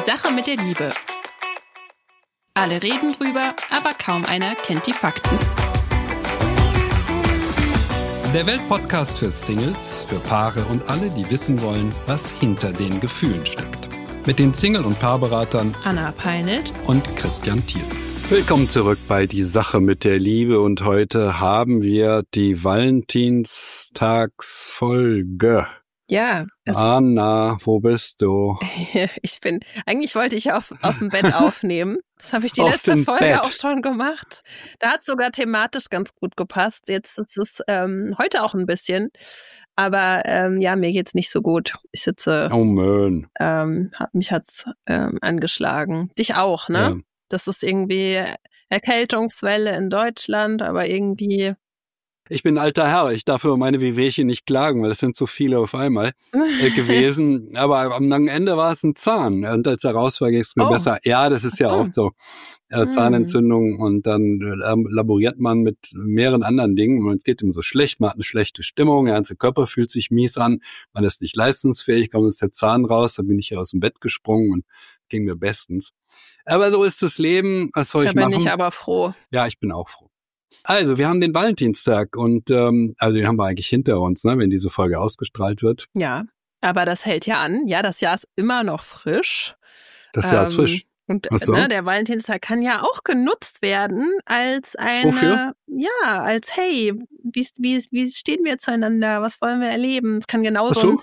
Sache mit der Liebe. Alle reden drüber, aber kaum einer kennt die Fakten. Der Weltpodcast für Singles, für Paare und alle, die wissen wollen, was hinter den Gefühlen steckt. Mit den Single- und Paarberatern Anna Peinelt und Christian Thiel. Willkommen zurück bei Die Sache mit der Liebe und heute haben wir die Valentinstagsfolge. Ja. Anna, wo bist du? Eigentlich wollte ich aus dem Bett aufnehmen. Das habe ich die letzte Folge auch schon gemacht. Da hat es sogar thematisch ganz gut gepasst. Jetzt ist es heute auch ein bisschen. Aber mir geht's nicht so gut. Ich sitze. Oh Mann. Mich hat's angeschlagen. Dich auch, ne? Ja. Das ist irgendwie Erkältungswelle in Deutschland, aber irgendwie. Ich bin ein alter Herr, ich darf über meine Wehwehchen nicht klagen, weil es sind so viele auf einmal gewesen. Aber am langen Ende war es ein Zahn. Und als er raus war, ging es mir besser. Ja, das ist ja oft so. Zahnentzündung und dann laboriert man mit mehreren anderen Dingen und es geht ihm so schlecht, man hat eine schlechte Stimmung, der ganze Körper fühlt sich mies an, man ist nicht leistungsfähig, kommt aus der Zahn raus, dann bin ich ja aus dem Bett gesprungen und ging mir bestens. Aber so ist das Leben, was soll ich machen? Da bin ich aber froh. Ja, ich bin auch froh. Also, wir haben den Valentinstag und den haben wir eigentlich hinter uns, ne, wenn diese Folge ausgestrahlt wird. Ja, aber das hält ja an. Ja, das Jahr ist immer noch frisch. Das Jahr ist frisch. Und der Valentinstag kann ja auch genutzt werden als eine, wofür? Ja, als hey, wie stehen wir zueinander, was wollen wir erleben? Es kann genauso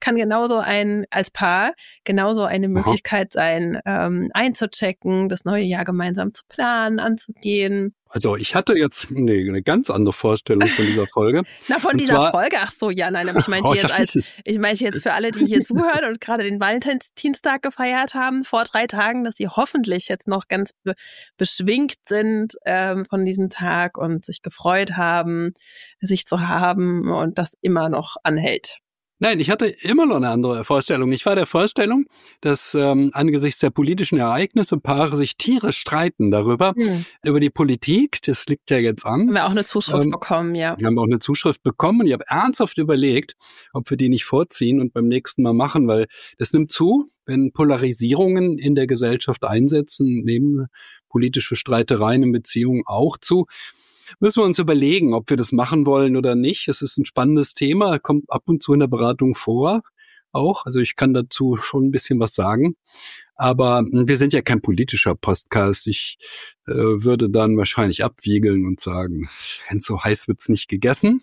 als Paar genauso eine Möglichkeit sein, einzuchecken, das neue Jahr gemeinsam zu planen, anzugehen. Also ich hatte jetzt eine ganz andere Vorstellung von dieser Folge. Na, von dieser Folge? Ach so, ja, nein, aber ich meinte jetzt für alle, die hier zuhören und gerade den Valentinstag gefeiert haben, vor 3 Tagen, dass sie hoffentlich jetzt noch ganz beschwingt sind von diesem Tag und sich gefreut haben, sich zu haben und das immer noch anhält. Nein, ich hatte immer noch eine andere Vorstellung. Ich war der Vorstellung, dass angesichts der politischen Ereignisse Paare sich tierisch streiten darüber, über die Politik. Das liegt ja jetzt an. Haben wir auch eine Zuschrift bekommen, ja. Wir haben auch eine Zuschrift bekommen und ich habe ernsthaft überlegt, ob wir die nicht vorziehen und beim nächsten Mal machen, weil das nimmt zu, wenn Polarisierungen in der Gesellschaft einsetzen, nehmen politische Streitereien in Beziehungen auch zu. Müssen wir uns überlegen, ob wir das machen wollen oder nicht. Es ist ein spannendes Thema, kommt ab und zu in der Beratung vor auch. Also ich kann dazu schon ein bisschen was sagen. Aber wir sind ja kein politischer Podcast. Ich würde dann wahrscheinlich abwiegeln und sagen, wenn es so heiß wird's nicht gegessen.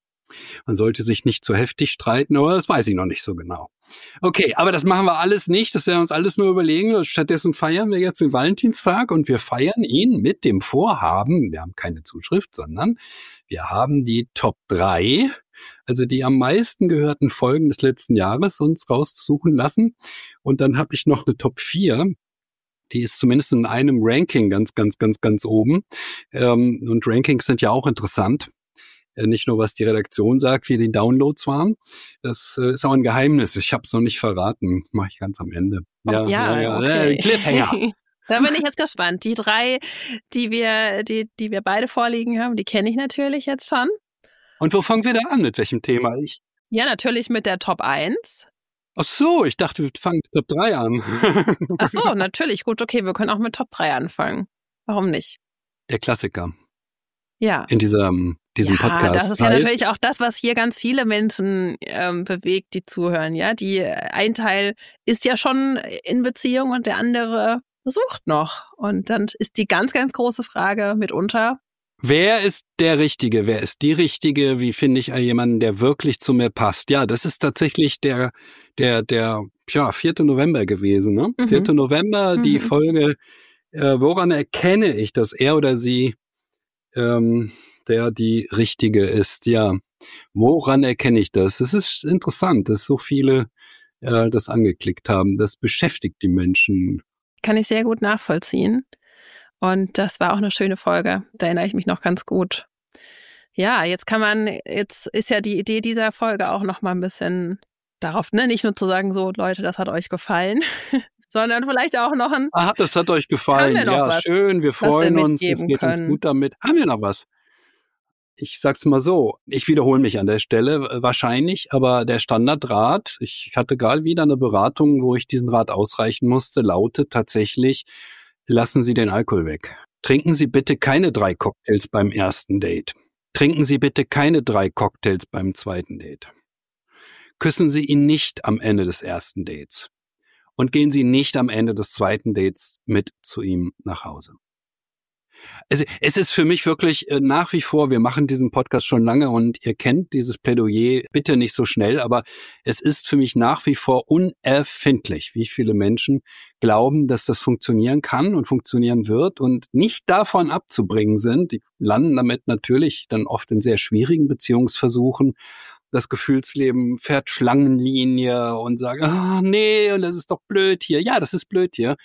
Man sollte sich nicht zu heftig streiten, aber das weiß ich noch nicht so genau. Okay, aber das machen wir alles nicht, das werden wir uns alles nur überlegen. Stattdessen feiern wir jetzt den Valentinstag und wir feiern ihn mit dem Vorhaben, wir haben keine Zuschrift, sondern wir haben die Top 3, also die am meisten gehörten Folgen des letzten Jahres uns raussuchen lassen. Und dann habe ich noch eine Top 4. Die ist zumindest in einem Ranking ganz oben. Und Rankings sind ja auch interessant. Nicht nur, was die Redaktion sagt, wie die Downloads waren. Das ist auch ein Geheimnis. Ich habe es noch nicht verraten. Mache ich ganz am Ende. Okay. Cliffhanger. Da bin ich jetzt gespannt. Die 3, die wir beide vorliegen haben, die kenne ich natürlich jetzt schon. Und wo fangen wir da an? Mit welchem Thema? Ja, natürlich mit der Top 1. Ach so, ich dachte, wir fangen mit Top 3 an. Ach so, natürlich. Gut, okay, wir können auch mit Top 3 anfangen. Warum nicht? Der Klassiker. Ja. In diesem Podcast. Das ist ja natürlich auch das, was hier ganz viele Menschen bewegt, die zuhören. Ja, ein Teil ist ja schon in Beziehung und der andere sucht noch. Und dann ist die ganz große Frage mitunter: Wer ist der Richtige? Wer ist die Richtige? Wie finde ich jemanden, der wirklich zu mir passt? Ja, das ist tatsächlich der 4. November gewesen. Ne? 4. November, die Folge. Woran erkenne ich, dass er oder sie der die Richtige ist? Ja, woran erkenne ich das? Es ist interessant, dass so viele das angeklickt haben. Das beschäftigt die Menschen. Kann ich sehr gut nachvollziehen. Und das war auch eine schöne Folge. Da erinnere ich mich noch ganz gut. Ja, jetzt ist ja die Idee dieser Folge auch noch mal ein bisschen darauf, ne, nicht nur zu sagen, so Leute, das hat euch gefallen, sondern vielleicht auch noch ein... Aha, das hat euch gefallen. Ja, schön, wir freuen uns, es geht uns gut damit. Haben wir noch was? Ich sag's mal so, ich wiederhole mich an der Stelle wahrscheinlich, aber der Standardrat, ich hatte gerade wieder eine Beratung, wo ich diesen Rat ausreichen musste, lautet tatsächlich, lassen Sie den Alkohol weg. Trinken Sie bitte keine 3 Cocktails beim ersten Date. Trinken Sie bitte keine 3 Cocktails beim zweiten Date. Küssen Sie ihn nicht am Ende des ersten Dates. Und gehen Sie nicht am Ende des zweiten Dates mit zu ihm nach Hause. Also es ist für mich wirklich nach wie vor, wir machen diesen Podcast schon lange und ihr kennt dieses Plädoyer, bitte nicht so schnell, aber es ist für mich nach wie vor unerfindlich, wie viele Menschen glauben, dass das funktionieren kann und funktionieren wird und nicht davon abzubringen sind. Die landen damit natürlich dann oft in sehr schwierigen Beziehungsversuchen. Das Gefühlsleben fährt Schlangenlinie und sagt, nee, und das ist doch blöd hier. Ja, das ist blöd hier.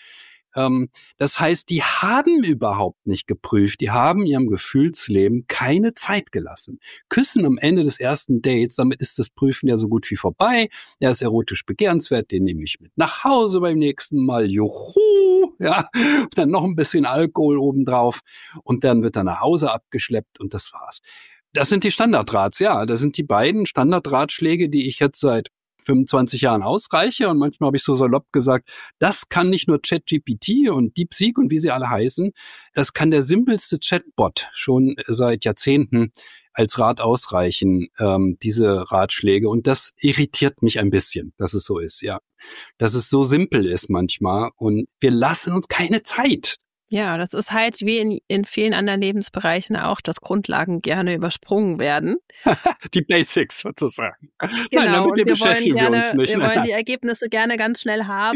Das heißt, die haben überhaupt nicht geprüft, die haben ihrem Gefühlsleben keine Zeit gelassen. Küssen am Ende des ersten Dates, damit ist das Prüfen ja so gut wie vorbei. Er ist erotisch begehrenswert, den nehme ich mit nach Hause beim nächsten Mal. Juhu! Ja, dann noch ein bisschen Alkohol obendrauf und dann wird er nach Hause abgeschleppt und das war's. Das sind die Standardrats, ja. Das sind die beiden Standardratschläge, die ich jetzt seit 25 Jahren ausreiche. Und manchmal habe ich so salopp gesagt, das kann nicht nur ChatGPT und DeepSeek und wie sie alle heißen. Das kann der simpelste Chatbot schon seit Jahrzehnten als Rat ausreichen, diese Ratschläge. Und das irritiert mich ein bisschen, dass es so ist, ja. Dass es so simpel ist manchmal. Und wir lassen uns keine Zeit. Ja, das ist halt wie in vielen anderen Lebensbereichen auch, dass Grundlagen gerne übersprungen werden. Die Basics sozusagen. Genau, nein, damit wir beschäftigen wir uns nicht. Wir wollen die Ergebnisse gerne ganz schnell haben.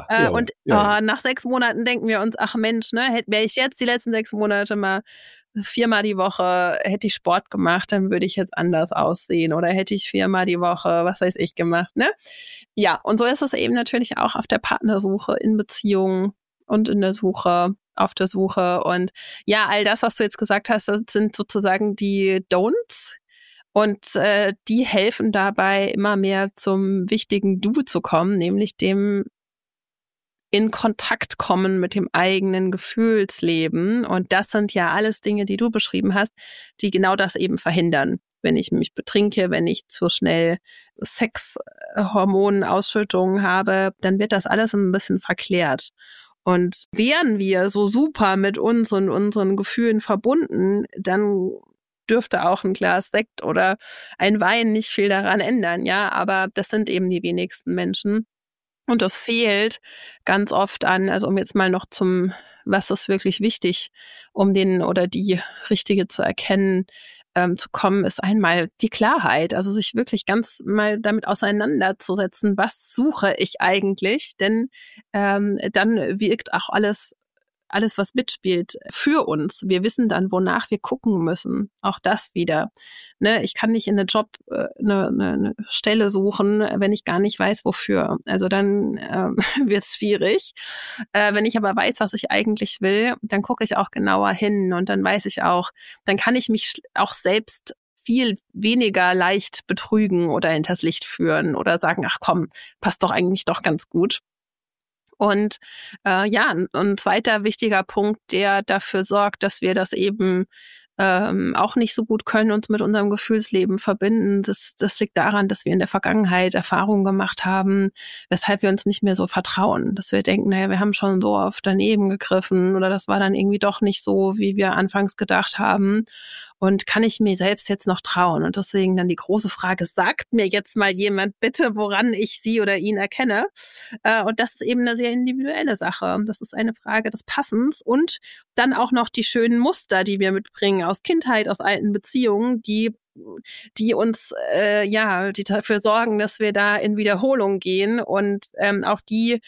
Nach 6 Monaten denken wir uns, ach Mensch, ne, wäre ich jetzt die letzten 6 Monate mal 4-mal die Woche, hätte ich Sport gemacht, dann würde ich jetzt anders aussehen. Oder hätte ich 4-mal die Woche, was weiß ich, gemacht, ne? Ja, und so ist es eben natürlich auch auf der Partnersuche, in Beziehungen und in der Suche, auf der Suche. Und ja, all das, was du jetzt gesagt hast, das sind sozusagen die Don'ts. Und die helfen dabei, immer mehr zum wichtigen Du zu kommen, nämlich dem in Kontakt kommen mit dem eigenen Gefühlsleben. Und das sind ja alles Dinge, die du beschrieben hast, die genau das eben verhindern. Wenn ich mich betrinke, wenn ich zu schnell Sexhormonausschüttungen habe, dann wird das alles ein bisschen verklärt. Und wären wir so super mit uns und unseren Gefühlen verbunden, dann dürfte auch ein Glas Sekt oder ein Wein nicht viel daran ändern, ja. Aber das sind eben die wenigsten Menschen. Und das fehlt ganz oft an, also um jetzt mal noch zum, was ist wirklich wichtig, um den oder die Richtige zu erkennen, zu kommen, ist einmal die Klarheit, also sich wirklich ganz mal damit auseinanderzusetzen, was suche ich eigentlich, denn dann wirkt auch alles, was mitspielt, für uns. Wir wissen dann, wonach wir gucken müssen. Auch das wieder. Ne, ich kann nicht in eine eine Stelle suchen, wenn ich gar nicht weiß, wofür. Also dann wird es schwierig. Wenn ich aber weiß, was ich eigentlich will, dann gucke ich auch genauer hin und dann weiß ich auch, dann kann ich mich auch selbst viel weniger leicht betrügen oder hinters Licht führen oder sagen, ach komm, passt doch eigentlich doch ganz gut. Und ein zweiter wichtiger Punkt, der dafür sorgt, dass wir das eben auch nicht so gut können, uns mit unserem Gefühlsleben verbinden. Das liegt daran, dass wir in der Vergangenheit Erfahrungen gemacht haben, weshalb wir uns nicht mehr so vertrauen. Dass wir denken, naja, wir haben schon so oft daneben gegriffen oder das war dann irgendwie doch nicht so, wie wir anfangs gedacht haben. Und kann ich mir selbst jetzt noch trauen? Und deswegen dann die große Frage, sagt mir jetzt mal jemand bitte, woran ich sie oder ihn erkenne? Und das ist eben eine sehr individuelle Sache. Das ist eine Frage des Passens und dann auch noch die schönen Muster, die wir mitbringen aus Kindheit, aus alten Beziehungen, die uns, die dafür sorgen, dass wir da in Wiederholung gehen und auch die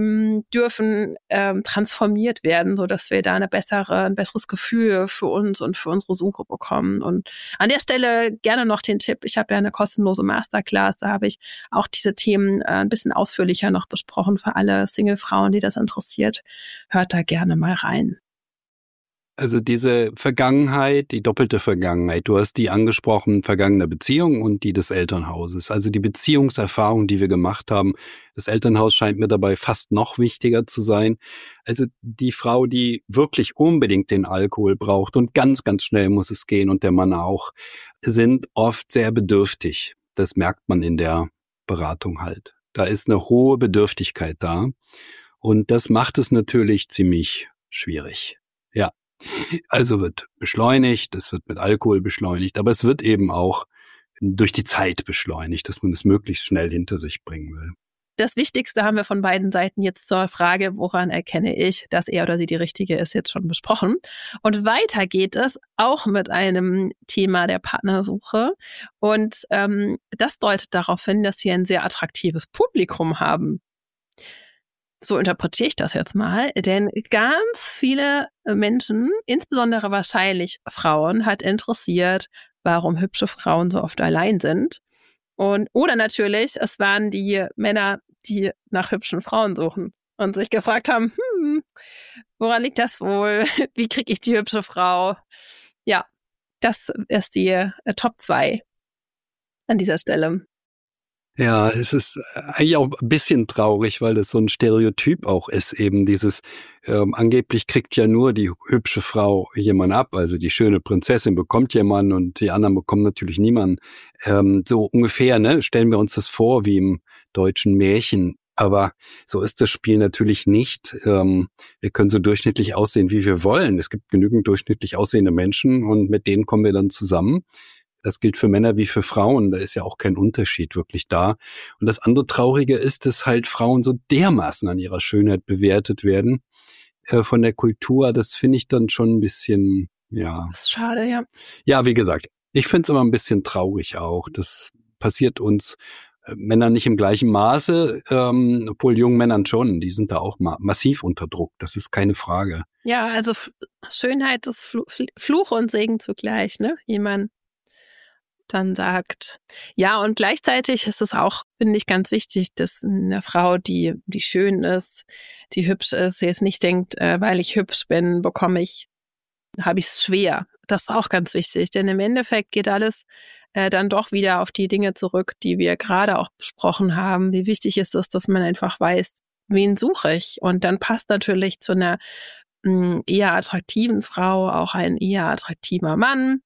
dürfen transformiert werden, so dass wir da ein besseres Gefühl für uns und für unsere Suche bekommen. Und an der Stelle gerne noch den Tipp, ich habe ja eine kostenlose Masterclass, da habe ich auch diese Themen ein bisschen ausführlicher noch besprochen für alle Single-Frauen, die das interessiert. Hört da gerne mal rein. Also diese Vergangenheit, die doppelte Vergangenheit, du hast die angesprochen, vergangene Beziehung und die des Elternhauses. Also die Beziehungserfahrung, die wir gemacht haben. Das Elternhaus scheint mir dabei fast noch wichtiger zu sein. Also die Frau, die wirklich unbedingt den Alkohol braucht und ganz, ganz schnell muss es gehen und der Mann auch, sind oft sehr bedürftig. Das merkt man in der Beratung halt. Da ist eine hohe Bedürftigkeit da und das macht es natürlich ziemlich schwierig. Ja. Also wird beschleunigt, es wird mit Alkohol beschleunigt, aber es wird eben auch durch die Zeit beschleunigt, dass man es möglichst schnell hinter sich bringen will. Das Wichtigste haben wir von beiden Seiten jetzt zur Frage, woran erkenne ich, dass er oder sie die Richtige ist, jetzt schon besprochen. Und weiter geht es auch mit einem Thema der Partnersuche. Und das deutet darauf hin, dass wir ein sehr attraktives Publikum haben. So interpretiere ich das jetzt mal, denn ganz viele Menschen, insbesondere wahrscheinlich Frauen, hat interessiert, warum hübsche Frauen so oft allein sind. Oder natürlich, es waren die Männer, die nach hübschen Frauen suchen und sich gefragt haben, woran liegt das wohl? Wie kriege ich die hübsche Frau? Ja, das ist die Top 2 an dieser Stelle. Ja, es ist eigentlich auch ein bisschen traurig, weil das so ein Stereotyp auch ist, eben dieses, angeblich kriegt ja nur die hübsche Frau jemanden ab, also die schöne Prinzessin bekommt jemanden und die anderen bekommen natürlich niemanden. So ungefähr, ne, stellen wir uns das vor wie im deutschen Märchen. Aber so ist das Spiel natürlich nicht. Wir können so durchschnittlich aussehen, wie wir wollen. Es gibt genügend durchschnittlich aussehende Menschen und mit denen kommen wir dann zusammen. Das gilt für Männer wie für Frauen. Da ist ja auch kein Unterschied wirklich da. Und das andere Traurige ist, dass halt Frauen so dermaßen an ihrer Schönheit bewertet werden von der Kultur. Das finde ich dann schon ein bisschen, ja. Das ist schade, ja. Ja, wie gesagt, ich finde es aber ein bisschen traurig auch. Das passiert uns Männern nicht im gleichen Maße, obwohl jungen Männern schon. Die sind da auch massiv unter Druck. Das ist keine Frage. Ja, also Schönheit ist Fluch und Segen zugleich, ne? Jemand dann sagt. Ja, und gleichzeitig ist es auch, finde ich, ganz wichtig, dass eine Frau, die schön ist, die hübsch ist, jetzt nicht denkt, weil ich hübsch bin, habe ich es schwer. Das ist auch ganz wichtig, denn im Endeffekt geht alles dann doch wieder auf die Dinge zurück, die wir gerade auch besprochen haben. Wie wichtig ist es, dass man einfach weiß, wen suche ich? Und dann passt natürlich zu einer eher attraktiven Frau auch ein eher attraktiver Mann.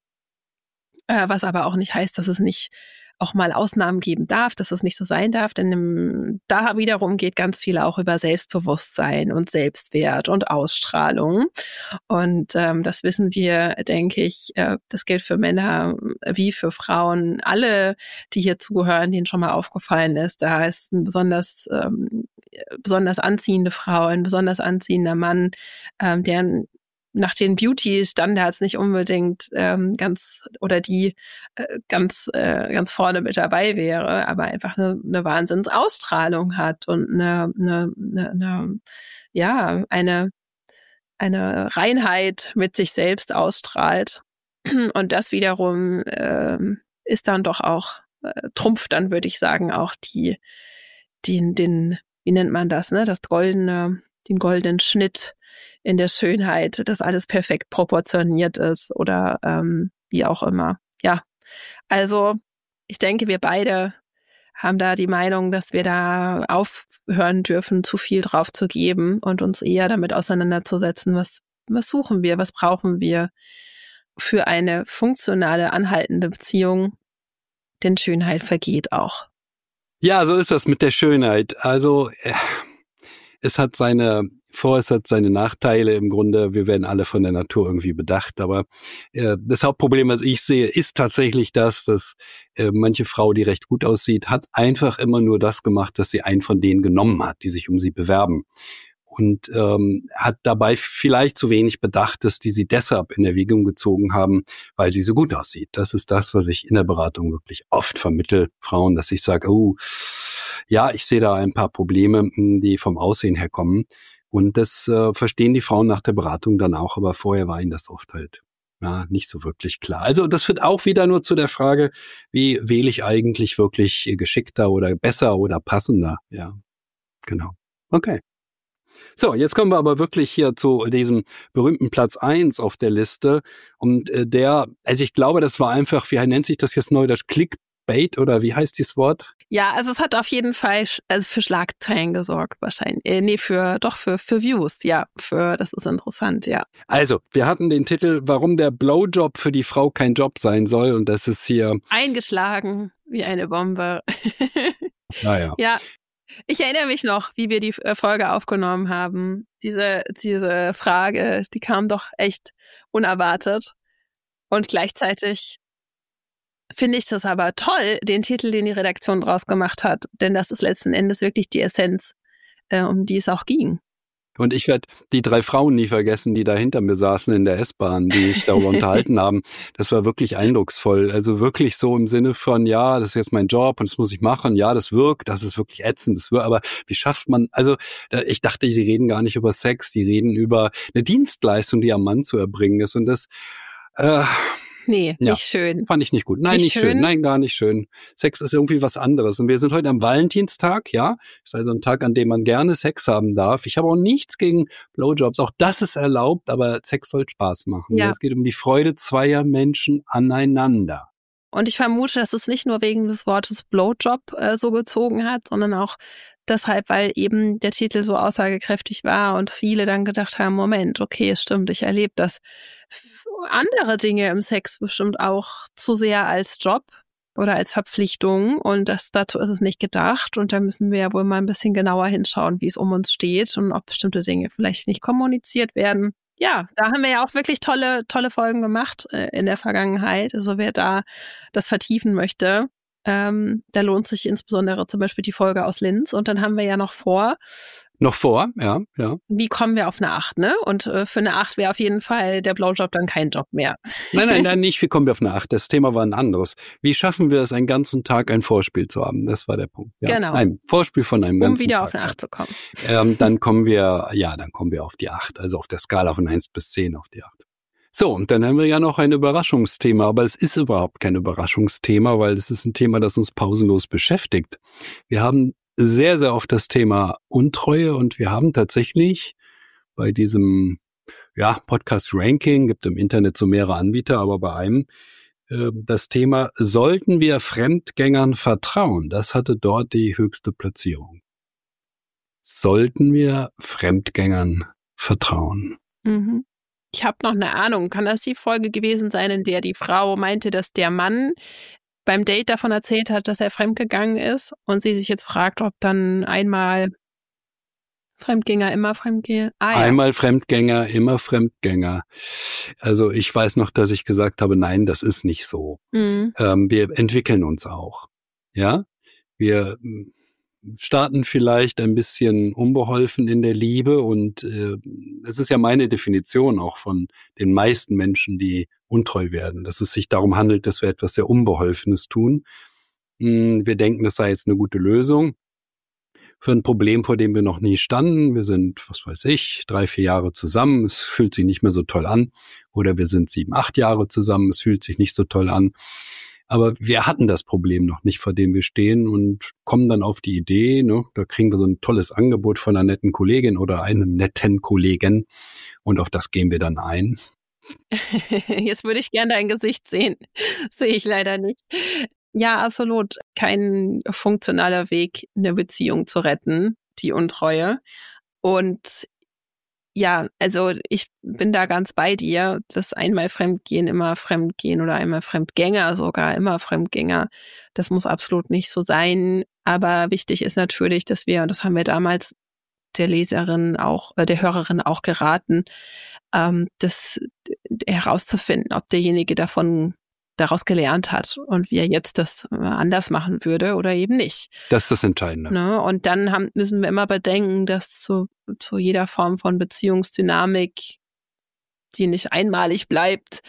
Was aber auch nicht heißt, dass es nicht auch mal Ausnahmen geben darf, dass es nicht so sein darf, denn da wiederum geht ganz viel auch über Selbstbewusstsein und Selbstwert und Ausstrahlung. Und das wissen wir, denke ich, das gilt für Männer wie für Frauen. Alle, die hier zuhören, denen schon mal aufgefallen ist, da ist ein besonders anziehende Frau, ein besonders anziehender Mann, der nach den Beauty-Standards nicht unbedingt ganz vorne mit dabei wäre, aber einfach eine Wahnsinnsausstrahlung hat und eine Reinheit mit sich selbst ausstrahlt. Und das wiederum ist dann doch auch, trumpft dann, würde ich sagen, auch den, wie nennt man das, ne? Den goldenen Schnitt in der Schönheit, dass alles perfekt proportioniert ist oder wie auch immer. Ja, also ich denke, wir beide haben da die Meinung, dass wir da aufhören dürfen, zu viel drauf zu geben und uns eher damit auseinanderzusetzen, was suchen wir, was brauchen wir für eine funktionale, anhaltende Beziehung, denn Schönheit vergeht auch. Ja, so ist das mit der Schönheit. Also es hat seine Nachteile im Grunde. Wir werden alle von der Natur irgendwie bedacht. Aber das Hauptproblem, was ich sehe, ist tatsächlich das, dass manche Frau, die recht gut aussieht, hat einfach immer nur das gemacht, dass sie einen von denen genommen hat, die sich um sie bewerben. Und hat dabei vielleicht zu wenig bedacht, dass die sie deshalb in Erwägung gezogen haben, weil sie so gut aussieht. Das ist das, was ich in der Beratung wirklich oft vermittle, Frauen, dass ich sage, ja, ich sehe da ein paar Probleme, die vom Aussehen her kommen. Und das verstehen die Frauen nach der Beratung dann auch, aber vorher war ihnen das oft halt nicht so wirklich klar. Also das führt auch wieder nur zu der Frage, wie wähle ich eigentlich wirklich geschickter oder besser oder passender? Ja, genau. Okay. So, jetzt kommen wir aber wirklich hier zu diesem berühmten Platz 1 auf der Liste. Und also ich glaube, das war einfach, wie nennt sich das jetzt neu, das Clickbait oder wie heißt dieses Wort? Ja, also es hat auf jeden Fall für Schlagzeilen gesorgt wahrscheinlich. Für Views, ja, das ist interessant, ja. Also, wir hatten den Titel, warum der Blowjob für die Frau kein Job sein soll, und das ist hier eingeschlagen wie eine Bombe. Naja. Ja, ich erinnere mich noch, wie wir die Folge aufgenommen haben. Diese Frage, die kam doch echt unerwartet. Und gleichzeitig finde ich das aber toll, den Titel, den die Redaktion draus gemacht hat. Denn das ist letzten Endes wirklich die Essenz, um die es auch ging. Und ich werde die 3 Frauen nie vergessen, die da hinter mir saßen in der S-Bahn, die sich darüber unterhalten haben. Das war wirklich eindrucksvoll. Also wirklich so im Sinne von, ja, das ist jetzt mein Job und das muss ich machen. Ja, das wirkt, das ist wirklich ätzend. Aber wie schafft man, also ich dachte, sie reden gar nicht über Sex, die reden über eine Dienstleistung, die am Mann zu erbringen ist. Und das nee, ja, nicht schön. Fand ich nicht gut. Nein, nicht schön. Nein, gar nicht schön. Sex ist irgendwie was anderes. Und wir sind heute am Valentinstag, ja. Ist also ein Tag, an dem man gerne Sex haben darf. Ich habe auch nichts gegen Blowjobs. Auch das ist erlaubt, aber Sex soll Spaß machen. Ja. Es geht um die Freude zweier Menschen aneinander. Und ich vermute, dass es nicht nur wegen des Wortes Blowjob so gezogen hat, sondern auch deshalb, weil eben der Titel so aussagekräftig war und viele dann gedacht haben, Moment, okay, es stimmt, ich erlebe das andere Dinge im Sex bestimmt auch zu sehr als Job oder als Verpflichtung und dazu ist es nicht gedacht und da müssen wir ja wohl mal ein bisschen genauer hinschauen, wie es um uns steht und ob bestimmte Dinge vielleicht nicht kommuniziert werden. Ja, da haben wir ja auch wirklich tolle Folgen gemacht in der Vergangenheit. Also wer da das vertiefen möchte, da lohnt sich insbesondere zum Beispiel die Folge aus Linz. Und dann haben wir ja noch vor, ja. Wie kommen wir auf eine 8, ne? Und für eine 8 wäre auf jeden Fall der Blowjob dann kein Job mehr. Nein, nicht, wie kommen wir auf eine 8? Das Thema war ein anderes. Wie schaffen wir es, einen ganzen Tag ein Vorspiel zu haben? Das war der Punkt. Ja. Genau. Ein Vorspiel von einem ganzen Tag. Um wieder auf eine 8 zu kommen. Dann kommen wir auf die 8. Also auf der Skala von 1 bis 10 auf die 8. So, und dann haben wir ja noch ein Überraschungsthema, aber es ist überhaupt kein Überraschungsthema, weil es ist ein Thema, das uns pausenlos beschäftigt. Wir haben sehr, sehr oft das Thema Untreue und wir haben tatsächlich bei diesem Podcast-Ranking, gibt im Internet so mehrere Anbieter, aber bei einem das Thema, sollten wir Fremdgängern vertrauen? Das hatte dort die höchste Platzierung. Sollten wir Fremdgängern vertrauen? Mhm. Ich habe noch eine Ahnung. Kann das die Folge gewesen sein, in der die Frau meinte, dass der Mann beim Date davon erzählt hat, dass er fremdgegangen ist und sie sich jetzt fragt, ob dann einmal Fremdgänger, immer Fremdgänger? Einmal Fremdgänger, immer Fremdgänger. Also ich weiß noch, dass ich gesagt habe, nein, das ist nicht so. Mhm. Wir entwickeln uns auch. Ja, wir starten vielleicht ein bisschen unbeholfen in der Liebe und es ist ja meine Definition auch von den meisten Menschen, die untreu werden, dass es sich darum handelt, dass wir etwas sehr Unbeholfenes tun. Wir denken, das sei jetzt eine gute Lösung für ein Problem, vor dem wir noch nie standen. Wir sind, 3-4 Jahre zusammen, es fühlt sich nicht mehr so toll an. Oder wir sind 7-8 Jahre zusammen, es fühlt sich nicht so toll an. Aber wir hatten das Problem noch nicht, vor dem wir stehen und kommen dann auf die Idee, ne, da kriegen wir so ein tolles Angebot von einer netten Kollegin oder einem netten Kollegen und auf das gehen wir dann ein. Jetzt würde ich gerne dein Gesicht sehen. Sehe ich leider nicht. Ja, absolut. Kein funktionaler Weg, eine Beziehung zu retten, die Untreue. Und ja, also ich bin da ganz bei dir, dass einmal Fremdgehen, immer Fremdgehen oder einmal Fremdgänger sogar, immer Fremdgänger. Das muss absolut nicht so sein. Aber wichtig ist natürlich, dass wir, und das haben wir damals der Leserin auch, der Hörerin auch geraten, das herauszufinden, ob derjenige daraus gelernt hat und wie er jetzt das anders machen würde oder eben nicht. Das ist das Entscheidende. Ne? Und dann müssen wir immer bedenken, dass zu jeder Form von Beziehungsdynamik, die nicht einmalig bleibt,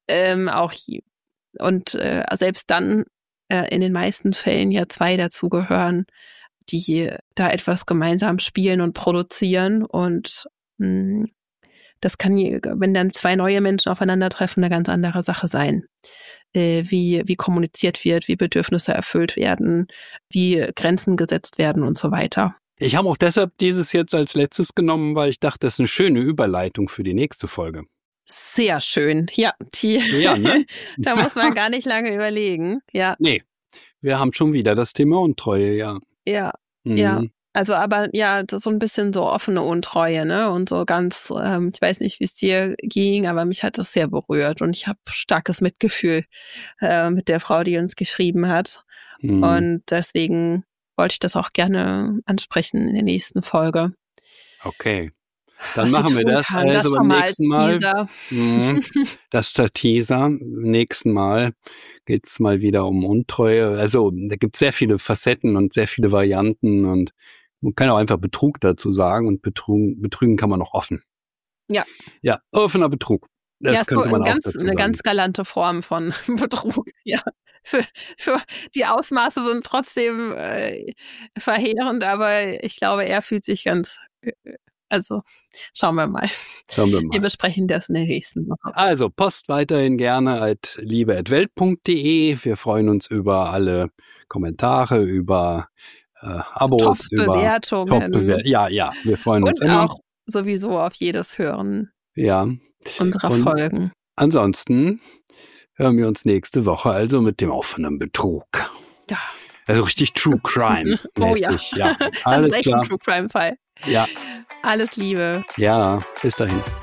selbst dann in den meisten Fällen ja 2 dazugehören, die da etwas gemeinsam spielen und produzieren und das kann, wenn dann 2 neue Menschen aufeinandertreffen, eine ganz andere Sache sein. Wie kommuniziert wird, wie Bedürfnisse erfüllt werden, wie Grenzen gesetzt werden und so weiter. Ich habe auch deshalb dieses jetzt als letztes genommen, weil ich dachte, das ist eine schöne Überleitung für die nächste Folge. Sehr schön. Ja, ne? Da muss man gar nicht lange überlegen. Ja. Nee, wir haben schon wieder das Thema Untreue, ja. Ja, ja. Also aber ja, das ist so ein bisschen so offene Untreue, ne? Und so ganz, ich weiß nicht, wie es dir ging, aber mich hat das sehr berührt und ich habe starkes Mitgefühl mit der Frau, die uns geschrieben hat. Und deswegen wollte ich das auch gerne ansprechen in der nächsten Folge. Okay. Dann machen wir das also beim nächsten Mal. Das ist der Teaser. Nächsten Mal geht's mal wieder um Untreue. Also da gibt's sehr viele Facetten und sehr viele Varianten und man kann auch einfach Betrug dazu sagen und betrügen kann man auch offen. Ja. Ja, offener Betrug. Das könnte man auch dazu sagen. Eine ganz galante Form von Betrug, ja. Für die Ausmaße sind trotzdem verheerend, aber ich glaube, er fühlt sich ganz... Also, schauen wir mal. Wir besprechen das in der nächsten Woche. Also, Post weiterhin gerne liebe@welt.de. Wir freuen uns über alle Kommentare, über Abos, über Top-Bewertungen. Ja, wir freuen uns immer. Und auch sowieso auf jedes Hören und unserer Folgen. Ansonsten hören wir uns nächste Woche also mit dem offenen Betrug. Ja. Also richtig True Crime mäßig. Ja, alles das ist echt klar. ein True Crime Fall. Ja. Alles Liebe. Ja, bis dahin.